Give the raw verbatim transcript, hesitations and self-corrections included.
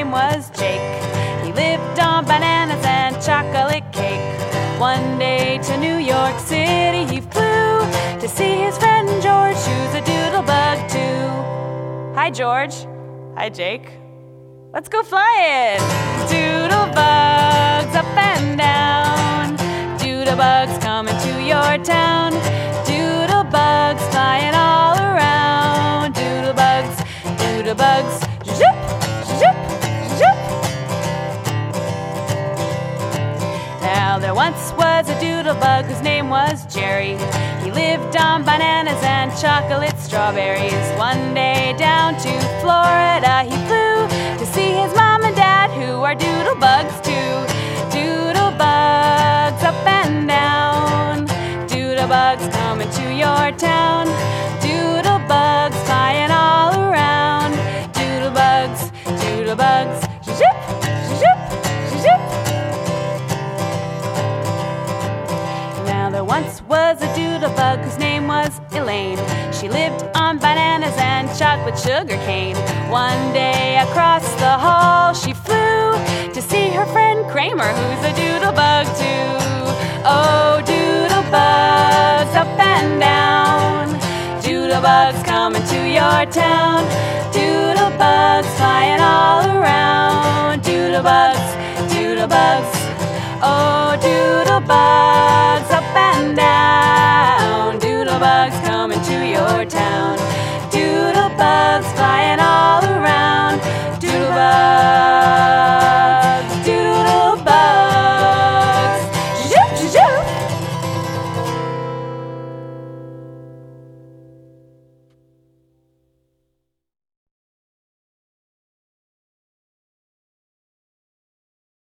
name was Jake. He lived on bananas and chocolate cake. One day to New York City he flew to see his friend George, who's a doodlebug too. Hi, George. Hi, Jake. Let's go flying. Doodlebugs up and down. Doodlebugs coming to your town. Doodlebugs flying all around. Doodlebugs, doodlebugs, zip, zip, zip. Now there once was a doodlebug whose name was Jerry. He lived on bananas and chocolate strawberries. One day down to Florida he flew to see his mom and dad, who are doodlebugs too. Doodlebugs up and down. Doodlebugs coming to your town. Doodlebugs flying all around. Doodlebugs, doodlebugs, zip, zip, zip. Now there once was a doodlebug whose name was Elaine. She lived on bananas and chocolate sugar cane. One day across the hall she flew to see her friend Kramer, who's a doodlebug too. Oh, doodlebugs up and down. Doodlebugs coming to your town. Doodlebugs flying all around. Doodlebugs, doodlebugs. Oh, doodlebugs up and down. Doodlebugs